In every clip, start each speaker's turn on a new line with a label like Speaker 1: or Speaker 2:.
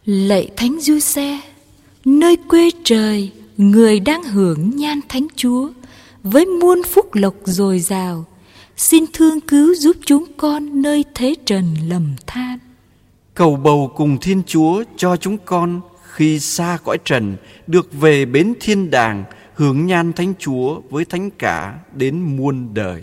Speaker 1: Lạy Thánh Giuse, nơi quê trời, người đang hưởng nhan Thánh Chúa với muôn phúc lộc dồi dào, xin thương cứu giúp chúng con nơi thế trần lầm than.
Speaker 2: Cầu bầu cùng Thiên Chúa cho chúng con khi xa cõi trần được về bến thiên đàng, hưởng nhan Thánh Chúa với thánh cả đến muôn đời.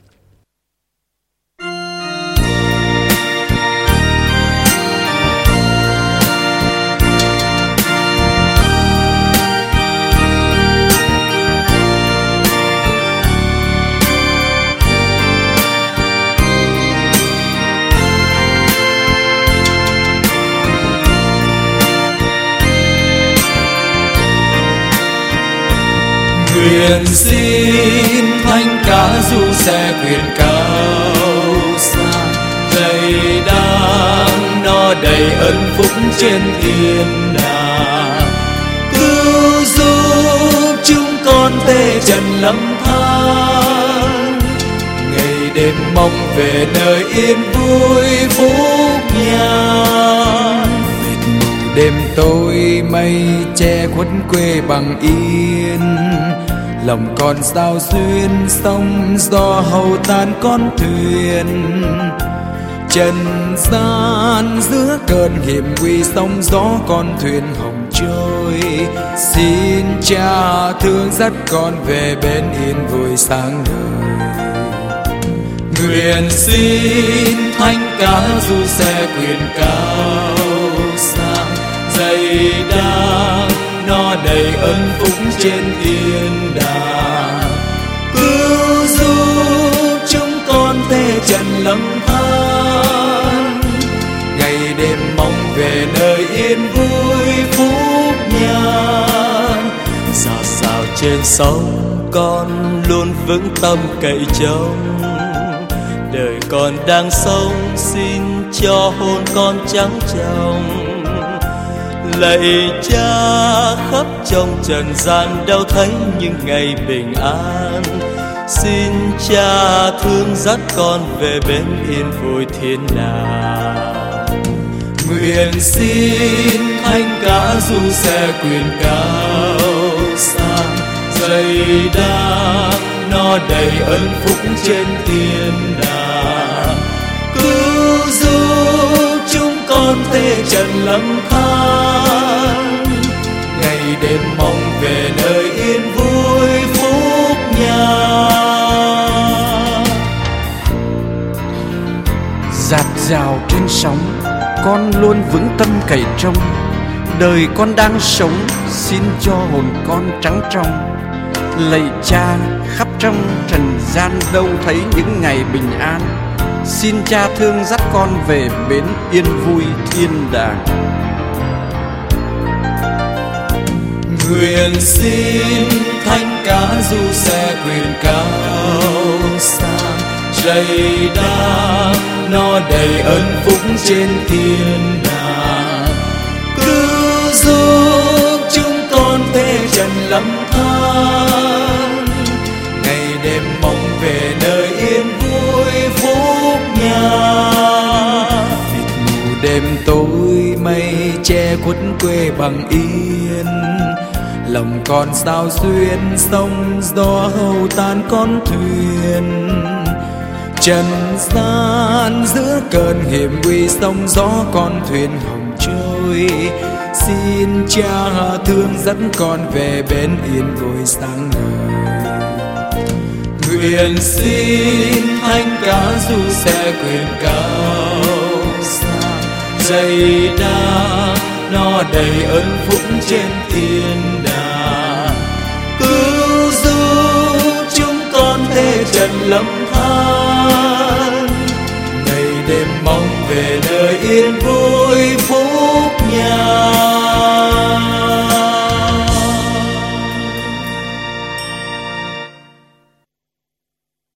Speaker 3: Nguyện xin thánh cả Giuse quyền cao xa, đầy đang no đầy ơn phúc trên thiên đàng, cứu giúp chúng con thế trần lầm than, ngày đêm mong về nơi yên vui phúc nhan. Mịt mù đêm tối mây che khuất quê bằng yên, lòng con sao xuyên sông gió hầu tan con thuyền. Trần gian giữa cơn hiểm nguy sóng gió con thuyền hồng trôi, xin Cha thương dắt con về bên yên vui sáng ngời. Nguyện xin thánh cả Giuse quyền cao sang, dày đang no đầy ơn phúc trên thiên đàng, cứu giúp chúng con thế trần lầm than, ngày đêm mong về nơi yên vui phúc nhan. Dạt dào trên sông con luôn vững tâm cậy trông, đời con đang sống xin cho hồn con trắng trong. Lạy Cha khắp trong trần gian đâu thấy những ngày bình an, xin Cha thương dắt con về bên yên vui thiên đàng. Nguyện xin thánh cả Giuse quyền cao sang, dày đang no đầy ơn phúc trên thiên đàng, cứu giúp chúng con thế trần lầm than, ngày đêm mong về nơi yên vui phúc nhan.
Speaker 2: Dạt dào trên sóng con luôn vững tâm cậy trông, đời con đang sống xin cho hồn con trắng trong. Lạy Cha khắp trong trần gian đâu thấy những ngày bình an, xin Cha thương dắt con về bến yên vui thiên đàng.
Speaker 3: Nguyện xin thánh cả Giuse quyền cao sang, dày đang no đầy ơn phúc trên thiên đàng, cứu giúp chúng con thế trần lầm than, ngày đêm mong về nơi yên vui phúc nhan. Mịt mù đêm tối mây che khuất quê bằng yên, lòng con sao xuyên sông gió hầu tan con thuyền. Trần gian giữa cơn hiểm nguy sông gió con thuyền hồng trôi, xin Cha thương dẫn con về bên yên vui sáng ngời. Nguyện xin thánh cả Giuse quyền cao sang, dày đang no đầy ơn phúc trên thiên đàng, cứu giúp chúng con thế trần lầm than, ngày đêm mong về nơi yên vui